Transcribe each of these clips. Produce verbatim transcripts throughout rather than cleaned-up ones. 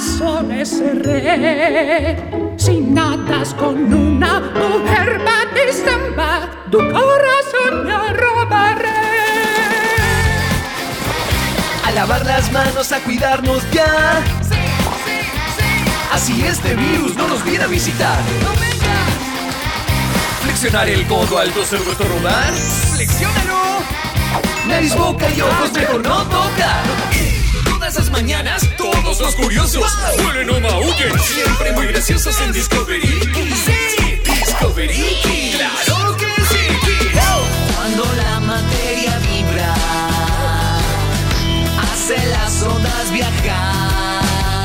corazones cerré. Si nadas con una mujer batista, tu corazón yo robaré. A lavar las manos, a cuidarnos ya. Sí, sí, sí. Así este virus no nos viene a visitar. ¡No venga! Flexionar el codo al toser o estornudar. ¡Flexiónalo! Nariz, boca y ojos mejor no toca. Todas las mañanas, todos los curiosos huelen o maullen. Siempre muy graciosos en Discovery. Sí, Discovery. ¡Claro que sí! Cuando la materia vibra, hace las ondas viajar.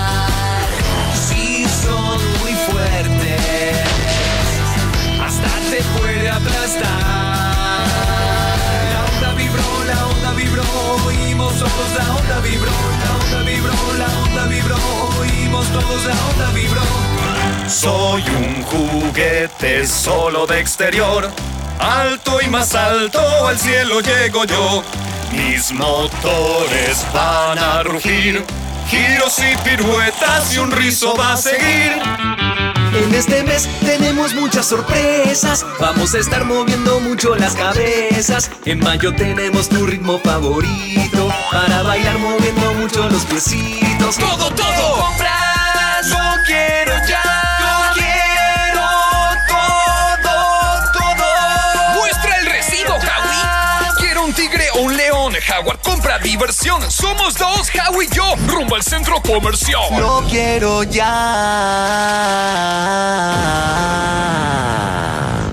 Si son muy fuertes, hasta te puede aplastar. La onda vibró, la onda vibró, oímos todos la onda vibró. La onda vibró, la onda vibró, oímos todos la onda vibró. Soy un juguete solo de exterior, alto y más alto al cielo llego yo. Mis motores van a rugir, giros y piruetas y un rizo va a seguir. En este mes tenemos muchas sorpresas. Vamos a estar moviendo mucho las cabezas. En mayo tenemos tu ritmo favorito para bailar moviendo mucho los piecitos. ¡Todo, todo! ¡Compras! ¡Yo quiero ya! ¡Yo quiero todo, todo! ¡Muestra el recibo, Howie! Quiero un tigre o un león. Jaguar compra diversión. Somos dos, Howie y yo, rumbo al centro comercial. ¡Yo quiero ya!